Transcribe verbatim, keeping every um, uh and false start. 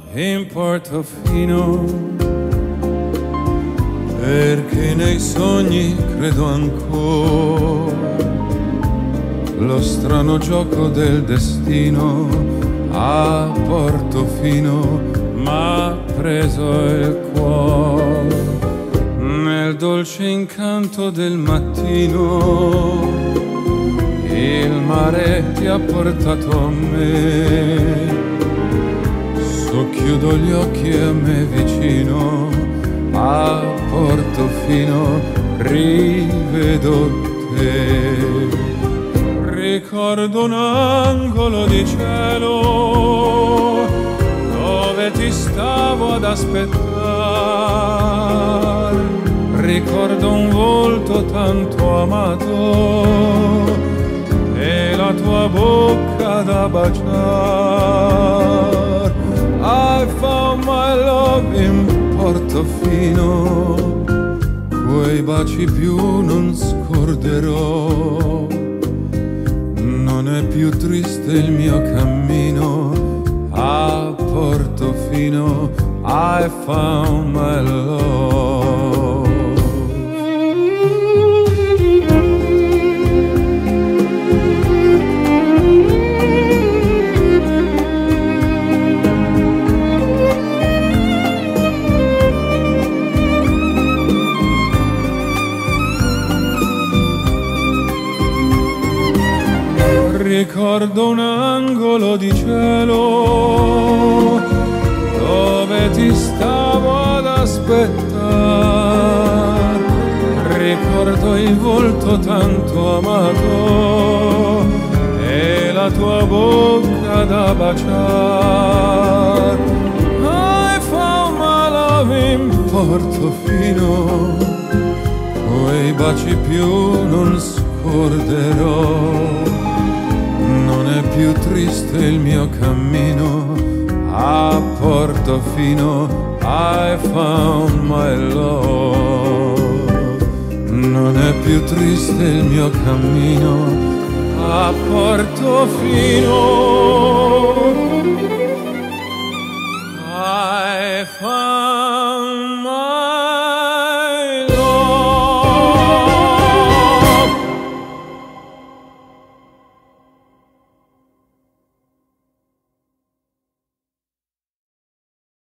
in Portofino, perché nei sogni credo ancora. Lo strano gioco del destino a Portofino m'ha preso il cuore. Nel dolce incanto del mattino il mare ti ha portato a me. Socchiudo gli occhi e a me vicino a Portofino rivedo te. Ricordo un angolo di cielo dove ti stavo ad aspettare. Ricordo un volto tanto amato e la tua bocca da baciare. I found my love in Portofino, quei baci più non scorderò. Non è più triste il mio cammino a Portofino. I found my love. Ricordo un angolo di cielo dove ti stavo ad aspettare. Ricordo il volto tanto amato e la tua bocca da baciare. I found my love in Portofino, quei baci più non scorderò. Non è più triste il mio cammino a Portofino. I found my love. Non è più triste il mio cammino a Portofino. I found